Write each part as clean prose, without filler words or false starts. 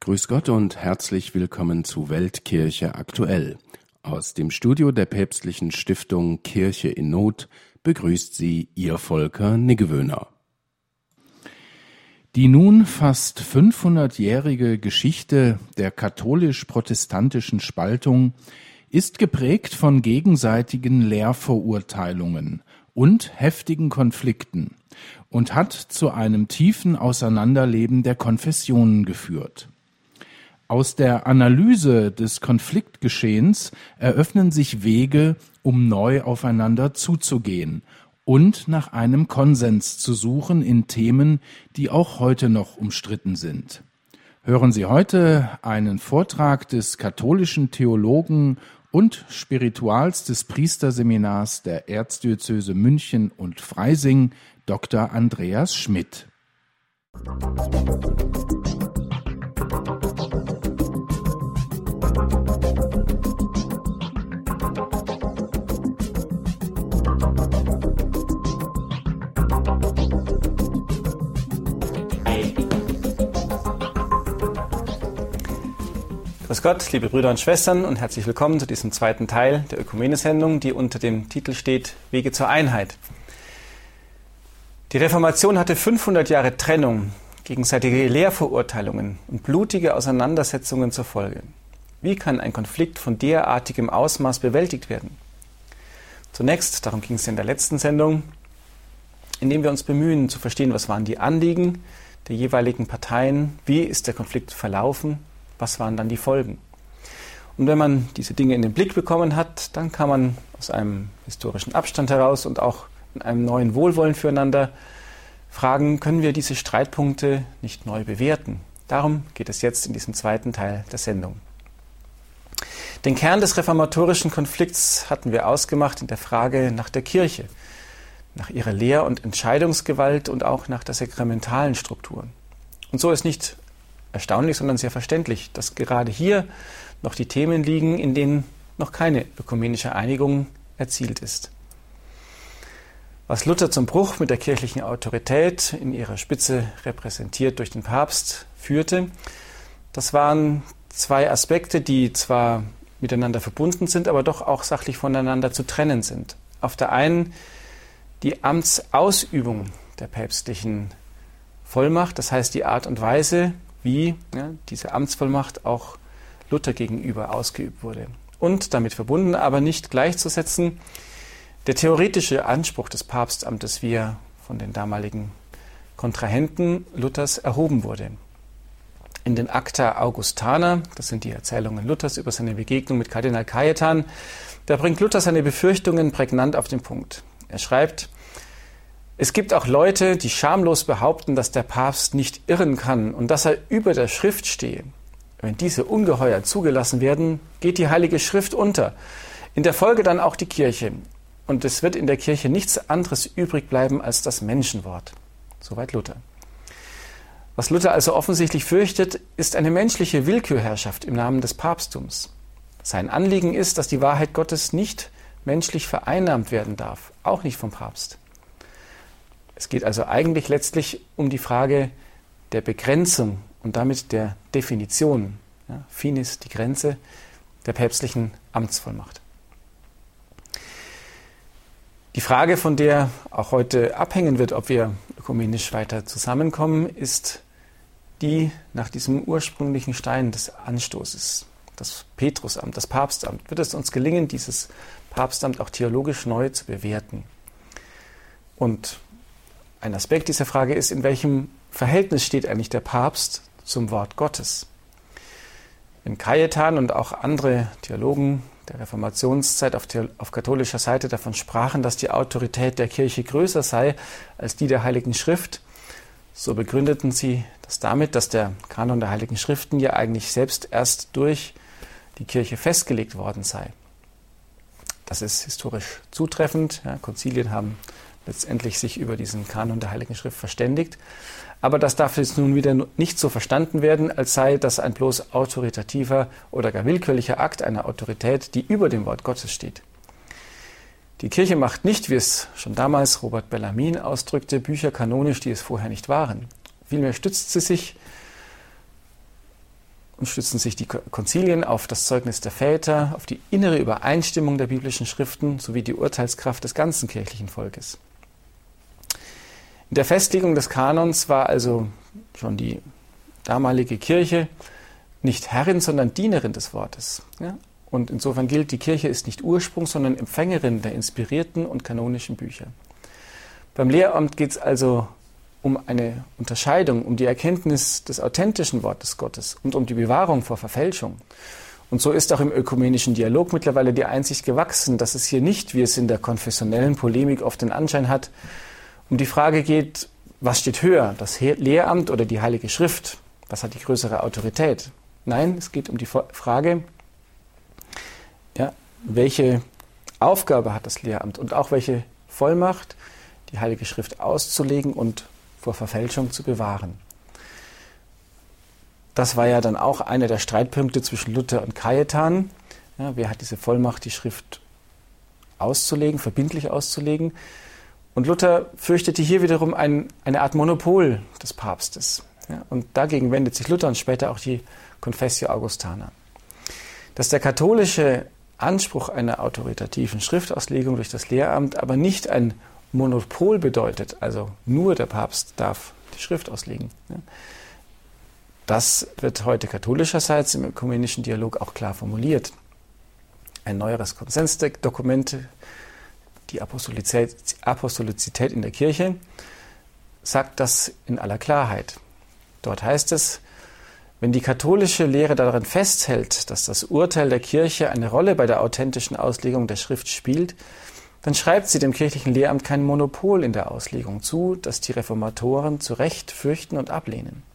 Grüß Gott und herzlich willkommen zu Weltkirche aktuell. Aus dem Studio der päpstlichen Stiftung Kirche in Not begrüßt Sie Ihr Volker Niggewöhner. Die nun fast 500-jährige Geschichte der katholisch-protestantischen Spaltung ist geprägt von gegenseitigen Lehrverurteilungen und heftigen Konflikten und hat zu einem tiefen Auseinanderleben der Konfessionen geführt. Aus der Analyse des Konfliktgeschehens eröffnen sich Wege, um neu aufeinander zuzugehen und nach einem Konsens zu suchen in Themen, die auch heute noch umstritten sind. Hören Sie heute einen Vortrag des katholischen Theologen und Spirituals des Priesterseminars der Erzdiözese München und Freising, Dr. Andreas Schmidt. Grüß Gott, liebe Brüder und Schwestern, und herzlich willkommen zu diesem zweiten Teil der Ökumene-Sendung, die unter dem Titel steht Wege zur Einheit. Die Reformation hatte 500 Jahre Trennung, gegenseitige Lehrverurteilungen und blutige Auseinandersetzungen zur Folge. Wie kann ein Konflikt von derartigem Ausmaß bewältigt werden? Zunächst, darum ging es in der letzten Sendung, indem wir uns bemühen zu verstehen, was waren die Anliegen der jeweiligen Parteien, wie ist der Konflikt verlaufen, was waren dann die Folgen. Und wenn man diese Dinge in den Blick bekommen hat, dann kann man aus einem historischen Abstand heraus und auch in einem neuen Wohlwollen füreinander fragen, können wir diese Streitpunkte nicht neu bewerten? Darum geht es jetzt in diesem zweiten Teil der Sendung. Den Kern des reformatorischen Konflikts hatten wir ausgemacht in der Frage nach der Kirche, nach ihrer Lehr- und Entscheidungsgewalt und auch nach der sakramentalen Struktur. Und so ist nicht erstaunlich, sondern sehr verständlich, dass gerade hier noch die Themen liegen, in denen noch keine ökumenische Einigung erzielt ist. Was Luther zum Bruch mit der kirchlichen Autorität, in ihrer Spitze repräsentiert durch den Papst, führte, das waren zwei Aspekte, die zwar miteinander verbunden sind, aber doch auch sachlich voneinander zu trennen sind. Auf der einen die Amtsausübung der päpstlichen Vollmacht, das heißt die Art und Weise, wie diese Amtsvollmacht auch Luther gegenüber ausgeübt wurde. Und damit verbunden, aber nicht gleichzusetzen, der theoretische Anspruch des Papstamtes, wie er von den damaligen Kontrahenten Luthers erhoben wurde. In den Acta Augustana, das sind die Erzählungen Luthers über seine Begegnung mit Kardinal Cajetan, da bringt Luther seine Befürchtungen prägnant auf den Punkt. Er schreibt: Es gibt auch Leute, die schamlos behaupten, dass der Papst nicht irren kann und dass er über der Schrift stehe. Wenn diese Ungeheuer zugelassen werden, geht die Heilige Schrift unter. In der Folge dann auch die Kirche. Und es wird in der Kirche nichts anderes übrig bleiben als das Menschenwort. Soweit Luther. Was Luther also offensichtlich fürchtet, ist eine menschliche Willkürherrschaft im Namen des Papsttums. Sein Anliegen ist, dass die Wahrheit Gottes nicht menschlich vereinnahmt werden darf, auch nicht vom Papst. Es geht also eigentlich letztlich um die Frage der Begrenzung und damit der Definition, finis, die Grenze der päpstlichen Amtsvollmacht. Die Frage, von der auch heute abhängen wird, ob wir ökumenisch weiter zusammenkommen, ist die nach diesem ursprünglichen Stein des Anstoßes, das Petrusamt, das Papstamt. Wird es uns gelingen, dieses Papstamt auch theologisch neu zu bewerten? Und ein Aspekt dieser Frage ist, in welchem Verhältnis steht eigentlich der Papst zum Wort Gottes? Wenn Cajetan und auch andere Theologen der Reformationszeit auf katholischer Seite davon sprachen, dass die Autorität der Kirche größer sei als die der Heiligen Schrift, so begründeten sie das damit, dass der Kanon der Heiligen Schriften ja eigentlich selbst erst durch die Kirche festgelegt worden sei. Das ist historisch zutreffend. Konzilien haben letztendlich sich über diesen Kanon der Heiligen Schrift verständigt. Aber das darf jetzt nun wieder nicht so verstanden werden, als sei das ein bloß autoritativer oder gar willkürlicher Akt einer Autorität, die über dem Wort Gottes steht. Die Kirche macht nicht, wie es schon damals Robert Bellarmin ausdrückte, Bücher kanonisch, die es vorher nicht waren. Vielmehr stützt sie sich und stützen sich die Konzilien auf das Zeugnis der Väter, auf die innere Übereinstimmung der biblischen Schriften sowie die Urteilskraft des ganzen kirchlichen Volkes. In der Festlegung des Kanons war also schon die damalige Kirche nicht Herrin, sondern Dienerin des Wortes. Ja? Und insofern gilt, die Kirche ist nicht Ursprung, sondern Empfängerin der inspirierten und kanonischen Bücher. Beim Lehramt geht es also um eine Unterscheidung, um die Erkenntnis des authentischen Wortes Gottes und um die Bewahrung vor Verfälschung. Und so ist auch im ökumenischen Dialog mittlerweile die Einsicht gewachsen, dass es hier nicht, wie es in der konfessionellen Polemik oft den Anschein hat, um die Frage geht, was steht höher, das Lehramt oder die Heilige Schrift? Was hat die größere Autorität? Nein, es geht um die Frage, ja, welche Aufgabe hat das Lehramt und auch welche Vollmacht, die Heilige Schrift auszulegen und vor Verfälschung zu bewahren. Das war ja dann auch einer der Streitpunkte zwischen Luther und Cajetan. Ja, wer hat diese Vollmacht, die Schrift auszulegen, verbindlich auszulegen? Und Luther fürchtete hier wiederum eine Art Monopol des Papstes. Ja, und dagegen wendet sich Luther und später auch die Confessio Augustana. Dass der katholische Anspruch einer autoritativen Schriftauslegung durch das Lehramt aber nicht ein Monopol bedeutet, also nur der Papst darf die Schrift auslegen. Ja, das wird heute katholischerseits im ökumenischen Dialog auch klar formuliert. Ein neueres Konsensdokument, die Apostolizität in der Kirche, sagt das in aller Klarheit. Dort heißt es, wenn die katholische Lehre daran festhält, dass das Urteil der Kirche eine Rolle bei der authentischen Auslegung der Schrift spielt, dann schreibt sie dem kirchlichen Lehramt kein Monopol in der Auslegung zu, das die Reformatoren zu Recht fürchten und ablehnen.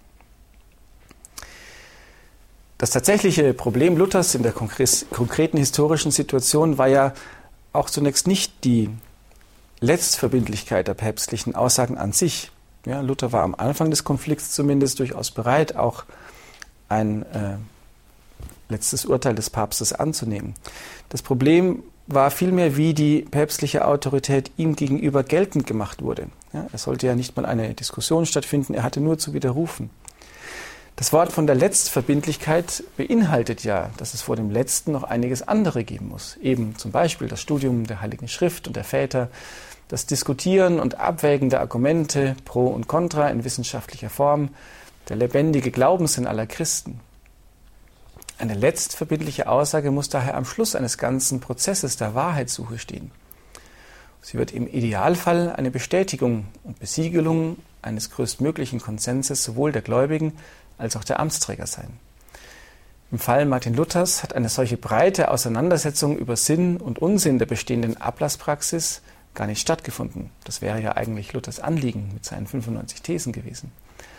Das tatsächliche Problem Luthers in der konkreten historischen Situation war ja auch zunächst nicht die Letztverbindlichkeit der päpstlichen Aussagen an sich. Ja, Luther war am Anfang des Konflikts zumindest durchaus bereit, auch ein letztes Urteil des Papstes anzunehmen. Das Problem war vielmehr, wie die päpstliche Autorität ihm gegenüber geltend gemacht wurde. Ja, es sollte ja nicht mal eine Diskussion stattfinden, er hatte nur zu widerrufen. Das Wort von der Letztverbindlichkeit beinhaltet ja, dass es vor dem Letzten noch einiges andere geben muss. Eben zum Beispiel das Studium der Heiligen Schrift und der Väter, das Diskutieren und Abwägen der Argumente pro und contra in wissenschaftlicher Form, der lebendige Glaubenssinn aller Christen. Eine letztverbindliche Aussage muss daher am Schluss eines ganzen Prozesses der Wahrheitssuche stehen. Sie wird im Idealfall eine Bestätigung und Besiegelung eines größtmöglichen Konsenses sowohl der Gläubigen als auch der Amtsträger sein. Im Fall Martin Luthers hat eine solche breite Auseinandersetzung über Sinn und Unsinn der bestehenden Ablasspraxis gar nicht stattgefunden. Das wäre ja eigentlich Luthers Anliegen mit seinen 95 Thesen gewesen.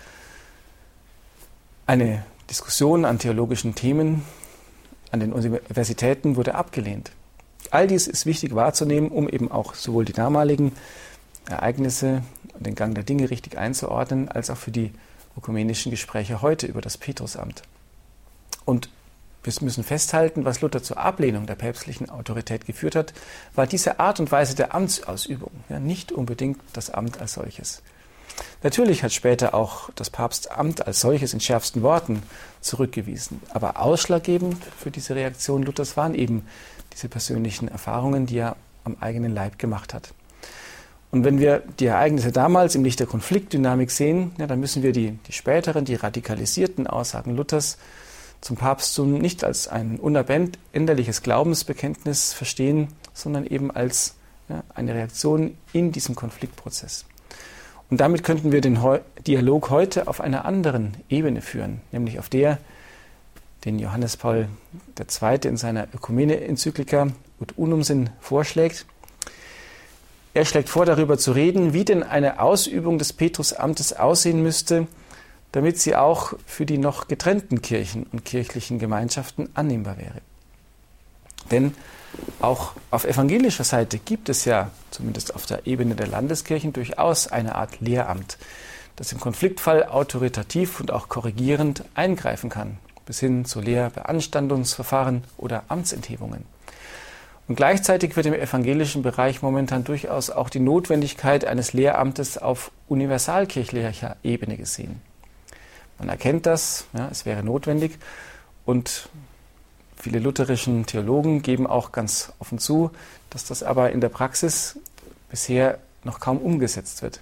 Eine Diskussion an theologischen Themen an den Universitäten wurde abgelehnt. All dies ist wichtig wahrzunehmen, um eben auch sowohl die damaligen Ereignisse und den Gang der Dinge richtig einzuordnen, als auch für die ökumenischen Gespräche heute über das Petrusamt. Und wir müssen festhalten, was Luther zur Ablehnung der päpstlichen Autorität geführt hat, war diese Art und Weise der Amtsausübung, ja, nicht unbedingt das Amt als solches. Natürlich hat später auch das Papstamt als solches in schärfsten Worten zurückgewiesen. Aber ausschlaggebend für diese Reaktion Luthers waren eben diese persönlichen Erfahrungen, die er am eigenen Leib gemacht hat. Und wenn wir die Ereignisse damals im Licht der Konfliktdynamik sehen, ja, dann müssen wir die späteren, die radikalisierten Aussagen Luthers zum Papsttum nicht als ein unabänderliches Glaubensbekenntnis verstehen, sondern eben als eine Reaktion in diesem Konfliktprozess. Und damit könnten wir den Dialog heute auf einer anderen Ebene führen, nämlich auf der, den Johannes Paul II. In seiner Ökumene-Enzyklika Ut Unum Sinn vorschlägt. Er schlägt vor, darüber zu reden, wie denn eine Ausübung des Petrusamtes aussehen müsste, damit sie auch für die noch getrennten Kirchen und kirchlichen Gemeinschaften annehmbar wäre. Denn auch auf evangelischer Seite gibt es ja, zumindest auf der Ebene der Landeskirchen, durchaus eine Art Lehramt, das im Konfliktfall autoritativ und auch korrigierend eingreifen kann, bis hin zu Lehrbeanstandungsverfahren oder Amtsenthebungen. Und gleichzeitig wird im evangelischen Bereich momentan durchaus auch die Notwendigkeit eines Lehramtes auf universalkirchlicher Ebene gesehen. Man erkennt das, ja, es wäre notwendig, Und viele lutherischen Theologen geben auch ganz offen zu, dass das aber in der Praxis bisher noch kaum umgesetzt wird.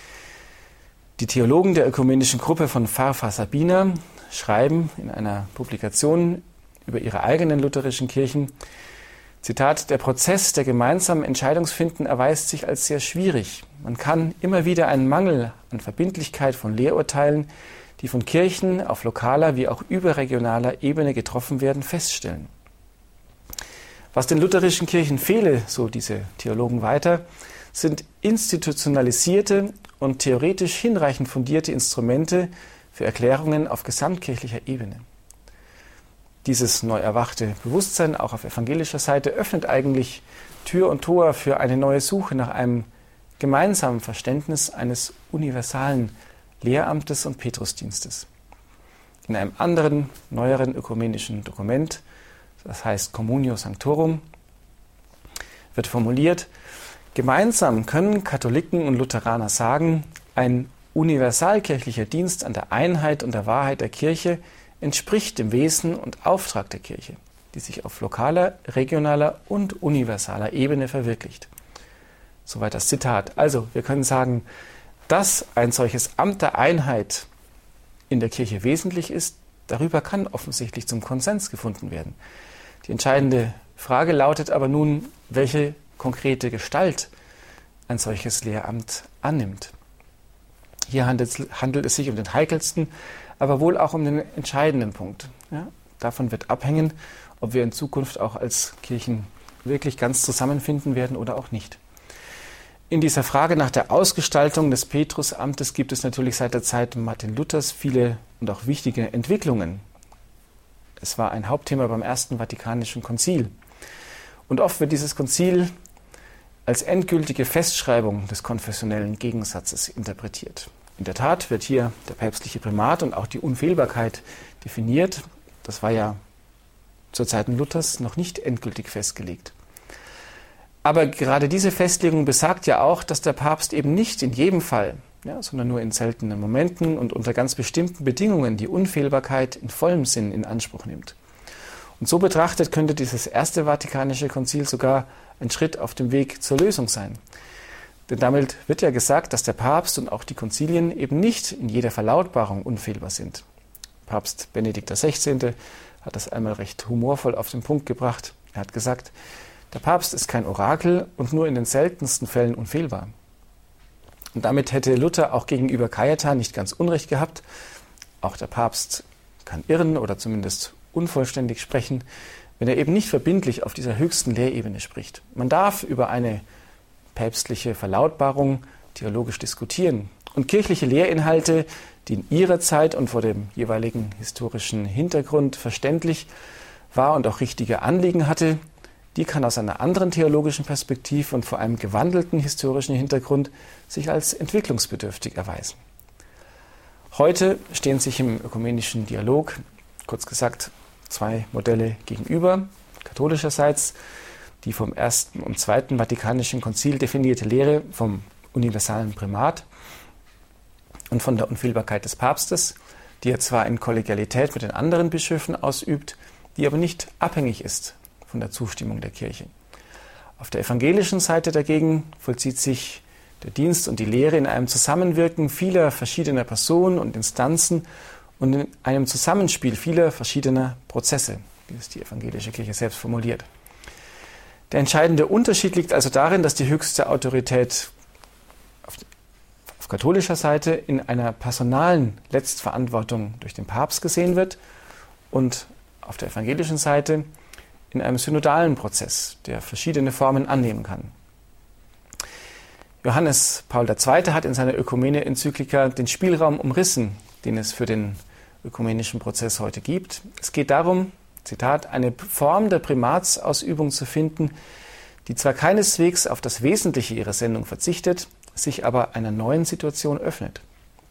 Die Theologen der ökumenischen Gruppe von Pfarrpfarrer Sabiner schreiben in einer Publikation über ihre eigenen lutherischen Kirchen, Zitat, der Prozess der gemeinsamen Entscheidungsfinden erweist sich als sehr schwierig. Man kann immer wieder einen Mangel an Verbindlichkeit von Lehrurteilen, die von Kirchen auf lokaler wie auch überregionaler Ebene getroffen werden, feststellen. Was den lutherischen Kirchen fehle, so diese Theologen weiter, sind institutionalisierte und theoretisch hinreichend fundierte Instrumente für Erklärungen auf gesamtkirchlicher Ebene. Dieses neu erwachte Bewusstsein, auch auf evangelischer Seite, öffnet eigentlich Tür und Tor für eine neue Suche nach einem gemeinsamen Verständnis eines universalen Lehramtes und Petrusdienstes. In einem anderen, neueren ökumenischen Dokument, das heißt Communio Sanctorum, wird formuliert, gemeinsam können Katholiken und Lutheraner sagen, ein universalkirchlicher Dienst an der Einheit und der Wahrheit der Kirche entspricht dem Wesen und Auftrag der Kirche, die sich auf lokaler, regionaler und universaler Ebene verwirklicht. Soweit das Zitat. Also, wir können sagen, dass ein solches Amt der Einheit in der Kirche wesentlich ist, darüber kann offensichtlich zum Konsens gefunden werden. Die entscheidende Frage lautet aber nun, welche konkrete Gestalt ein solches Lehramt annimmt. Hier handelt es sich um den heikelsten, aber wohl auch um den entscheidenden Punkt. Ja, davon wird abhängen, ob wir in Zukunft auch als Kirchen wirklich ganz zusammenfinden werden oder auch nicht. In dieser Frage nach der Ausgestaltung des Petrusamtes gibt es natürlich seit der Zeit Martin Luthers viele und auch wichtige Entwicklungen. Es war ein Hauptthema beim Ersten Vatikanischen Konzil. Und oft wird dieses Konzil als endgültige Festschreibung des konfessionellen Gegensatzes interpretiert. In der Tat wird hier der päpstliche Primat und auch die Unfehlbarkeit definiert. Das war ja zur Zeiten Luthers noch nicht endgültig festgelegt. Aber gerade diese Festlegung besagt ja auch, dass der Papst eben nicht in jedem Fall, sondern nur in seltenen Momenten und unter ganz bestimmten Bedingungen die Unfehlbarkeit in vollem Sinn in Anspruch nimmt. Und so betrachtet könnte dieses Erste Vatikanische Konzil sogar ein Schritt auf dem Weg zur Lösung sein. Denn damit wird ja gesagt, dass der Papst und auch die Konzilien eben nicht in jeder Verlautbarung unfehlbar sind. Papst Benedikt XVI. Hat das einmal recht humorvoll auf den Punkt gebracht. Er hat gesagt, der Papst ist kein Orakel und nur in den seltensten Fällen unfehlbar. Und damit hätte Luther auch gegenüber Cajetan nicht ganz Unrecht gehabt. Auch der Papst kann irren oder zumindest unvollständig sprechen, wenn er eben nicht verbindlich auf dieser höchsten Lehrebene spricht. Man darf über eine päpstliche Verlautbarung theologisch diskutieren. Und kirchliche Lehrinhalte, die in ihrer Zeit und vor dem jeweiligen historischen Hintergrund verständlich war und auch richtige Anliegen hatte, die kann aus einer anderen theologischen Perspektive und vor einem gewandelten historischen Hintergrund sich als entwicklungsbedürftig erweisen. Heute stehen sich im ökumenischen Dialog, kurz gesagt, zwei Modelle gegenüber. Katholischerseits die vom Ersten und Zweiten Vatikanischen Konzil definierte Lehre vom universalen Primat und von der Unfehlbarkeit des Papstes, die er zwar in Kollegialität mit den anderen Bischöfen ausübt, die aber nicht abhängig ist von der Zustimmung der Kirche. Auf der evangelischen Seite dagegen vollzieht sich der Dienst und die Lehre in einem Zusammenwirken vieler verschiedener Personen und Instanzen und in einem Zusammenspiel vieler verschiedener Prozesse, wie es die evangelische Kirche selbst formuliert. Der entscheidende Unterschied liegt also darin, dass die höchste Autorität auf katholischer Seite in einer personalen Letztverantwortung durch den Papst gesehen wird und auf der evangelischen Seite in einem synodalen Prozess, der verschiedene Formen annehmen kann. Johannes Paul II. Hat in seiner Ökumene-Enzyklika den Spielraum umrissen, den es für den ökumenischen Prozess heute gibt. Es geht darum, Zitat, eine Form der Primatsausübung zu finden, die zwar keineswegs auf das Wesentliche ihrer Sendung verzichtet, sich aber einer neuen Situation öffnet.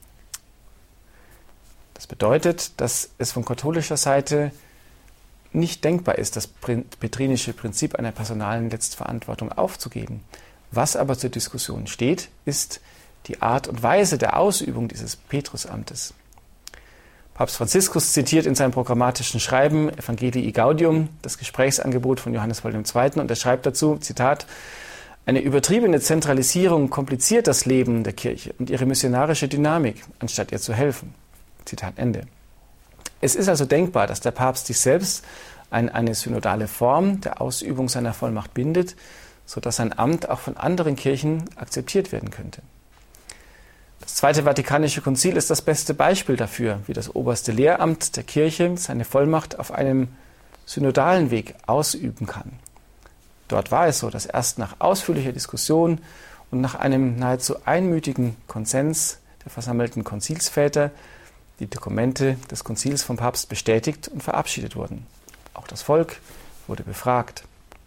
Das bedeutet, dass es von katholischer Seite nicht denkbar ist, das petrinische Prinzip einer personalen Letztverantwortung aufzugeben. Was aber zur Diskussion steht, ist die Art und Weise der Ausübung dieses Petrusamtes. Papst Franziskus zitiert in seinem programmatischen Schreiben Evangelii Gaudium das Gesprächsangebot von Johannes Paul II. Und er schreibt dazu, Zitat, eine übertriebene Zentralisierung kompliziert das Leben der Kirche und ihre missionarische Dynamik, anstatt ihr zu helfen. Zitat Ende. Es ist also denkbar, dass der Papst sich selbst an eine synodale Form der Ausübung seiner Vollmacht bindet, sodass sein Amt auch von anderen Kirchen akzeptiert werden könnte. Das Zweite Vatikanische Konzil ist das beste Beispiel dafür, wie das oberste Lehramt der Kirche seine Vollmacht auf einem synodalen Weg ausüben kann. Dort war es so, dass erst nach ausführlicher Diskussion und nach einem nahezu einmütigen Konsens der versammelten Konzilsväter die Dokumente des Konzils vom Papst bestätigt und verabschiedet wurden. Auch das Volk wurde befragt.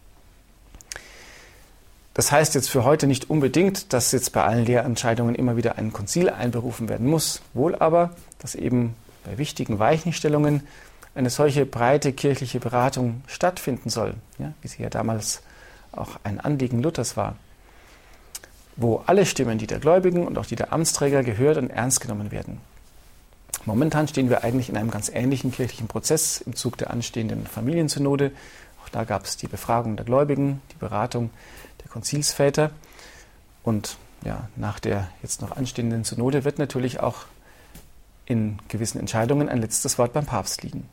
Das heißt jetzt für heute nicht unbedingt, dass jetzt bei allen Lehrentscheidungen immer wieder ein Konzil einberufen werden muss. Wohl aber, dass eben bei wichtigen Weichenstellungen eine solche breite kirchliche Beratung stattfinden soll, ja, wie sie ja damals auch ein Anliegen Luthers war, wo alle Stimmen, die der Gläubigen und auch die der Amtsträger gehört und ernst genommen werden. Momentan stehen wir eigentlich in einem ganz ähnlichen kirchlichen Prozess im Zug der anstehenden Familiensynode. Auch da gab es die Befragung der Gläubigen, die Beratung der Konzilsväter. Und ja, nach der jetzt noch anstehenden Synode wird natürlich auch in gewissen Entscheidungen ein letztes Wort beim Papst liegen.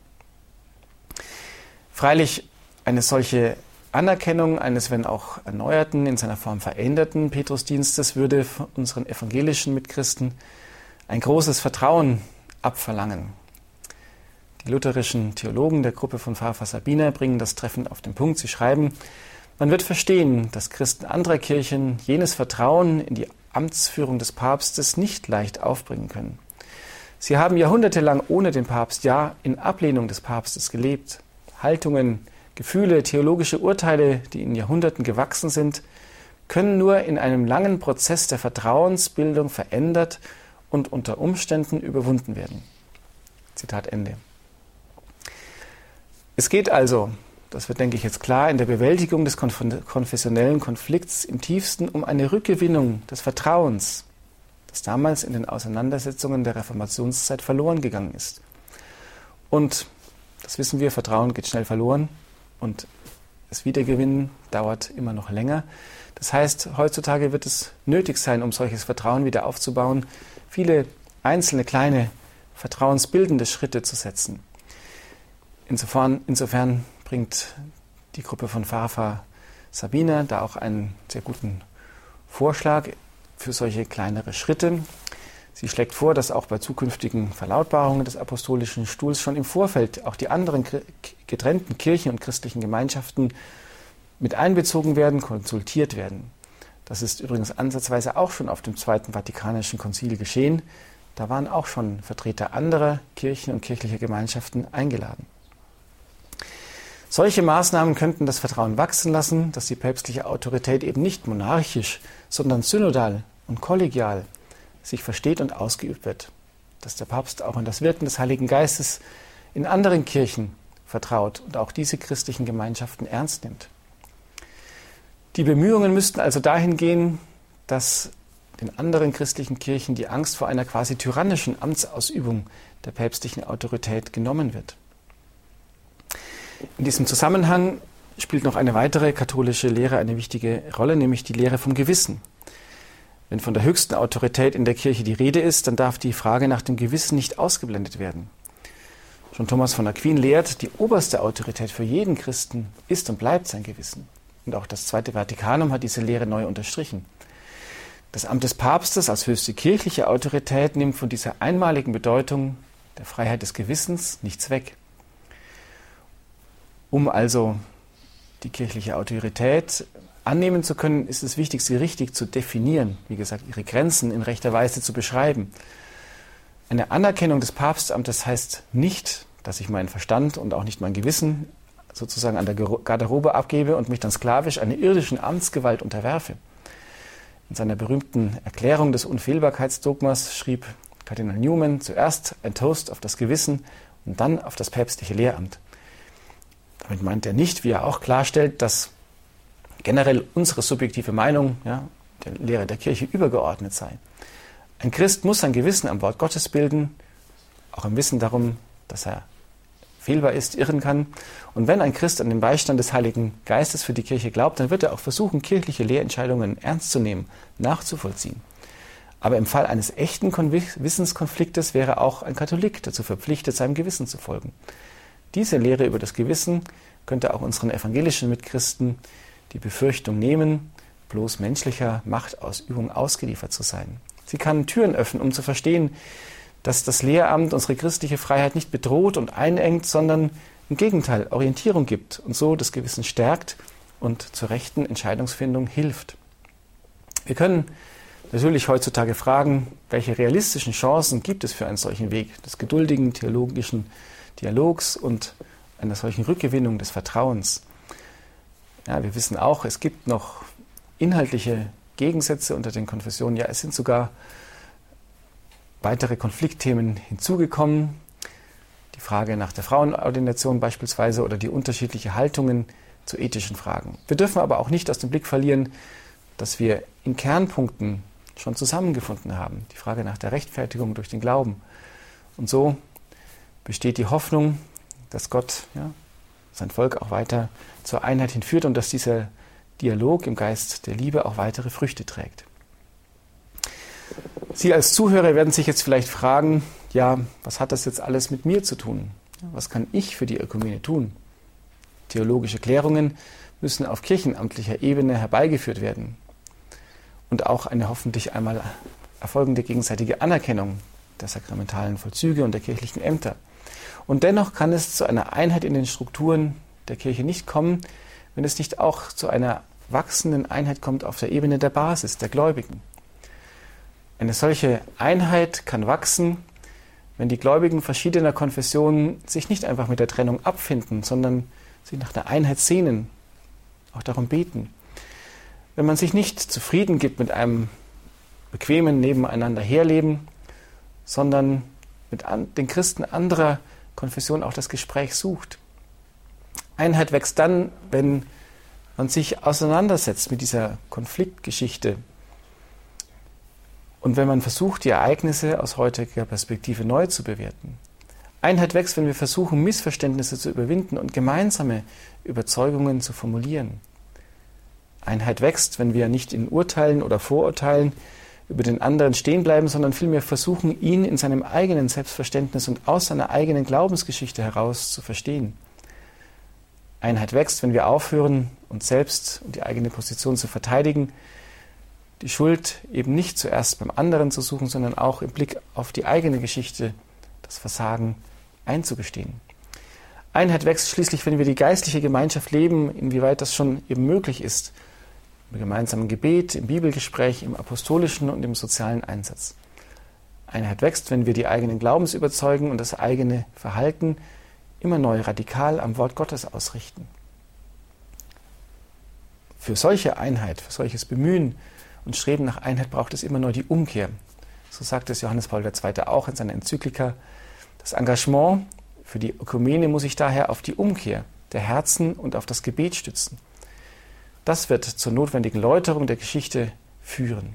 Freilich eine solche Anerkennung eines, wenn auch erneuerten, in seiner Form veränderten Petrusdienstes würde von unseren evangelischen Mitchristen ein großes Vertrauen abverlangen. Die lutherischen Theologen der Gruppe von Pfarrer Sabiner bringen das treffend auf den Punkt. Sie schreiben, man wird verstehen, dass Christen anderer Kirchen jenes Vertrauen in die Amtsführung des Papstes nicht leicht aufbringen können. Sie haben jahrhundertelang ohne den Papst, ja in Ablehnung des Papstes gelebt. Haltungen, Gefühle, theologische Urteile, die in Jahrhunderten gewachsen sind, können nur in einem langen Prozess der Vertrauensbildung verändert und unter Umständen überwunden werden. Zitat Ende. Es geht also, das wird, denke ich, jetzt klar, in der Bewältigung des konfessionellen Konflikts im tiefsten um eine Rückgewinnung des Vertrauens, das damals in den Auseinandersetzungen der Reformationszeit verloren gegangen ist. Und, das wissen wir, Vertrauen geht schnell verloren und das Wiedergewinnen dauert immer noch länger. Das heißt, heutzutage wird es nötig sein, um solches Vertrauen wieder aufzubauen, viele einzelne kleine vertrauensbildende Schritte zu setzen. Insofern bringt die Gruppe von Pfarrer Sabiner da auch einen sehr guten Vorschlag für solche kleinere Schritte. Sie schlägt vor, dass auch bei zukünftigen Verlautbarungen des Apostolischen Stuhls schon im Vorfeld auch die anderen getrennten Kirchen und christlichen Gemeinschaften mit einbezogen werden, konsultiert werden. Das ist übrigens ansatzweise auch schon auf dem Zweiten Vatikanischen Konzil geschehen. Da waren auch schon Vertreter anderer Kirchen und kirchlicher Gemeinschaften eingeladen. Solche Maßnahmen könnten das Vertrauen wachsen lassen, dass die päpstliche Autorität eben nicht monarchisch, sondern synodal und kollegial sich versteht und ausgeübt wird. Dass der Papst auch in das Wirken des Heiligen Geistes in anderen Kirchen vertraut und auch diese christlichen Gemeinschaften ernst nimmt. Die Bemühungen müssten also dahin gehen, dass den anderen christlichen Kirchen die Angst vor einer quasi tyrannischen Amtsausübung der päpstlichen Autorität genommen wird. In diesem Zusammenhang spielt noch eine weitere katholische Lehre eine wichtige Rolle, nämlich die Lehre vom Gewissen. Wenn von der höchsten Autorität in der Kirche die Rede ist, dann darf die Frage nach dem Gewissen nicht ausgeblendet werden. Schon Thomas von Aquin lehrt, die oberste Autorität für jeden Christen ist und bleibt sein Gewissen. Und auch das Zweite Vatikanum hat diese Lehre neu unterstrichen. Das Amt des Papstes als höchste kirchliche Autorität nimmt von dieser einmaligen Bedeutung der Freiheit des Gewissens nichts weg. Um also die kirchliche Autorität annehmen zu können, ist es wichtig, sie richtig zu definieren, wie gesagt, ihre Grenzen in rechter Weise zu beschreiben. Eine Anerkennung des Papstamtes heißt nicht, dass ich meinen Verstand und auch nicht mein Gewissen sozusagen an der Garderobe abgebe und mich dann sklavisch einer irdischen Amtsgewalt unterwerfe. In seiner berühmten Erklärung des Unfehlbarkeitsdogmas schrieb Kardinal Newman zuerst ein Toast auf das Gewissen und dann auf das päpstliche Lehramt. Damit meint er nicht, wie er auch klarstellt, dass generell unsere subjektive Meinung, ja, der Lehre der Kirche übergeordnet sei. Ein Christ muss sein Gewissen am Wort Gottes bilden auch im Wissen darum, dass er fehlbar ist, irren kann. Und wenn ein Christ an den Beistand des Heiligen Geistes für die Kirche glaubt, dann wird er auch versuchen, kirchliche Lehrentscheidungen ernst zu nehmen, nachzuvollziehen. Aber im Fall eines echten Wissenskonfliktes wäre auch ein Katholik dazu verpflichtet, seinem Gewissen zu folgen. Diese Lehre über das Gewissen könnte auch unseren evangelischen Mitchristen die Befürchtung nehmen, bloß menschlicher Machtausübung ausgeliefert zu sein. Sie kann Türen öffnen, um zu verstehen, dass das Lehramt unsere christliche Freiheit nicht bedroht und einengt, sondern im Gegenteil Orientierung gibt und so das Gewissen stärkt und zur rechten Entscheidungsfindung hilft. Wir können natürlich heutzutage fragen, welche realistischen Chancen gibt es für einen solchen Weg des geduldigen theologischen Dialogs und einer solchen Rückgewinnung des Vertrauens. Ja, wir wissen auch, es gibt noch inhaltliche Gegensätze unter den Konfessionen. Ja, es sind sogar weitere Konfliktthemen hinzugekommen. Die Frage nach der Frauenordination beispielsweise oder die unterschiedlichen Haltungen zu ethischen Fragen. Wir dürfen aber auch nicht aus dem Blick verlieren, dass wir in Kernpunkten schon zusammengefunden haben. Die Frage nach der Rechtfertigung durch den Glauben. Und so besteht die Hoffnung, dass Gott sein Volk auch weiter zur Einheit hinführt und dass dieser Dialog im Geist der Liebe auch weitere Früchte trägt. Sie als Zuhörer werden sich jetzt vielleicht fragen, ja, was hat das jetzt alles mit mir zu tun? Was kann ich für die Ökumene tun? Theologische Klärungen müssen auf kirchenamtlicher Ebene herbeigeführt werden. Und auch eine hoffentlich einmal erfolgende gegenseitige Anerkennung der sakramentalen Vollzüge und der kirchlichen Ämter. Und dennoch kann es zu einer Einheit in den Strukturen der Kirche nicht kommen, wenn es nicht auch zu einer wachsenden Einheit kommt auf der Ebene der Basis, der Gläubigen. Eine solche Einheit kann wachsen, wenn die Gläubigen verschiedener Konfessionen sich nicht einfach mit der Trennung abfinden, sondern sich nach der Einheit sehnen, auch darum beten. Wenn man sich nicht zufrieden gibt mit einem bequemen Nebeneinander herleben, sondern mit den Christen anderer Konfession auch das Gespräch sucht. Einheit wächst dann, wenn man sich auseinandersetzt mit dieser Konfliktgeschichte und wenn man versucht, die Ereignisse aus heutiger Perspektive neu zu bewerten. Einheit wächst, wenn wir versuchen, Missverständnisse zu überwinden und gemeinsame Überzeugungen zu formulieren. Einheit wächst, wenn wir nicht in Urteilen oder Vorurteilen über den anderen stehen bleiben, sondern vielmehr versuchen, ihn in seinem eigenen Selbstverständnis und aus seiner eigenen Glaubensgeschichte heraus zu verstehen. Einheit wächst, wenn wir aufhören, uns selbst und die eigene Position zu verteidigen, die Schuld eben nicht zuerst beim anderen zu suchen, sondern auch im Blick auf die eigene Geschichte, das Versagen einzugestehen. Einheit wächst schließlich, wenn wir die geistliche Gemeinschaft leben, inwieweit das schon eben möglich ist, im gemeinsamen Gebet, im Bibelgespräch, im apostolischen und im sozialen Einsatz. Einheit wächst, wenn wir die eigenen Glaubensüberzeugungen und das eigene Verhalten immer neu radikal am Wort Gottes ausrichten. Für solche Einheit, für solches Bemühen und Streben nach Einheit braucht es immer nur die Umkehr. So sagt es Johannes Paul II. Auch in seiner Enzyklika. Das Engagement für die Ökumene muss sich daher auf die Umkehr der Herzen und auf das Gebet stützen. Das wird zur notwendigen Läuterung der Geschichte führen.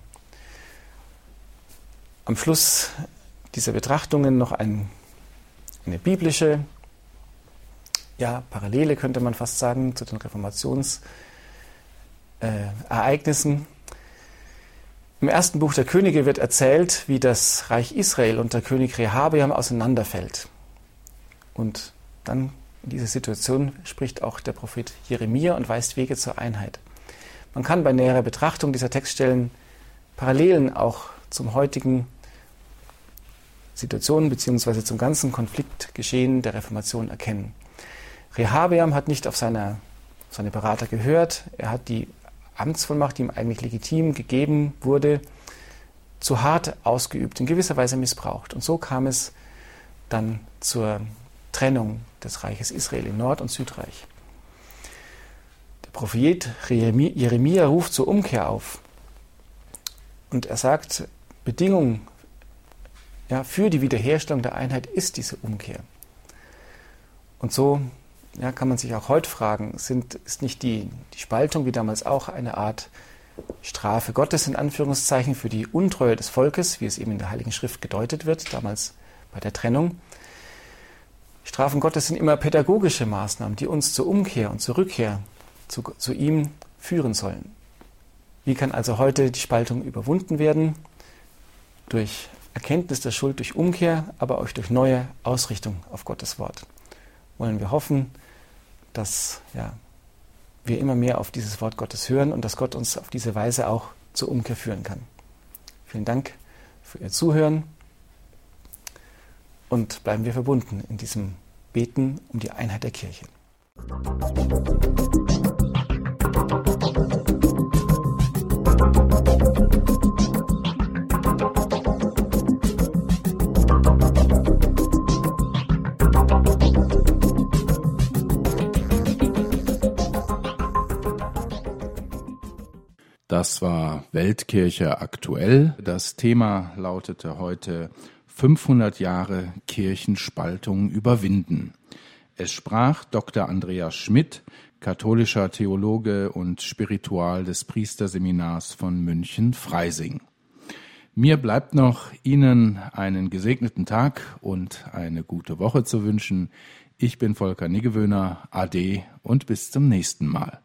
Am Schluss dieser Betrachtungen noch eine biblische Parallele, könnte man fast sagen, zu den Reformationsereignissen. Im ersten Buch der Könige wird erzählt, wie das Reich Israel unter König Rehabeam auseinanderfällt. Und dann in dieser Situation spricht auch der Prophet Jeremia und weist Wege zur Einheit. Man kann bei näherer Betrachtung dieser Textstellen Parallelen auch zum heutigen Situationen bzw. zum ganzen Konfliktgeschehen der Reformation erkennen. Rehabeam hat nicht auf seine Berater gehört, er hat die Amtsvollmacht, die ihm eigentlich legitim gegeben wurde, zu hart ausgeübt, in gewisser Weise missbraucht. Und so kam es dann zur Trennung des Reiches Israel in Nord- und Südreich. Der Prophet Jeremia ruft zur Umkehr auf. Und er sagt, Bedingung für die Wiederherstellung der Einheit ist diese Umkehr. Und so kann man sich auch heute fragen, ist nicht die Spaltung wie damals auch eine Art Strafe Gottes in Anführungszeichen für die Untreue des Volkes, wie es eben in der Heiligen Schrift gedeutet wird, damals bei der Trennung. Strafen Gottes sind immer pädagogische Maßnahmen, die uns zur Umkehr und zur Rückkehr zu ihm führen sollen. Wie kann also heute die Spaltung überwunden werden? Durch Erkenntnis der Schuld, durch Umkehr, aber auch durch neue Ausrichtung auf Gottes Wort. Wollen wir hoffen, dass wir immer mehr auf dieses Wort Gottes hören und dass Gott uns auf diese Weise auch zur Umkehr führen kann. Vielen Dank für Ihr Zuhören und bleiben wir verbunden in diesem Beten um die Einheit der Kirche. Das war Weltkirche aktuell. Das Thema lautete heute 500 Jahre Kirchenspaltung überwinden. Es sprach Dr. Andreas Schmidt, katholischer Theologe und Spiritual des Priesterseminars von München-Freising. Mir bleibt noch, Ihnen einen gesegneten Tag und eine gute Woche zu wünschen. Ich bin Volker Niggewöhner, Ade und bis zum nächsten Mal.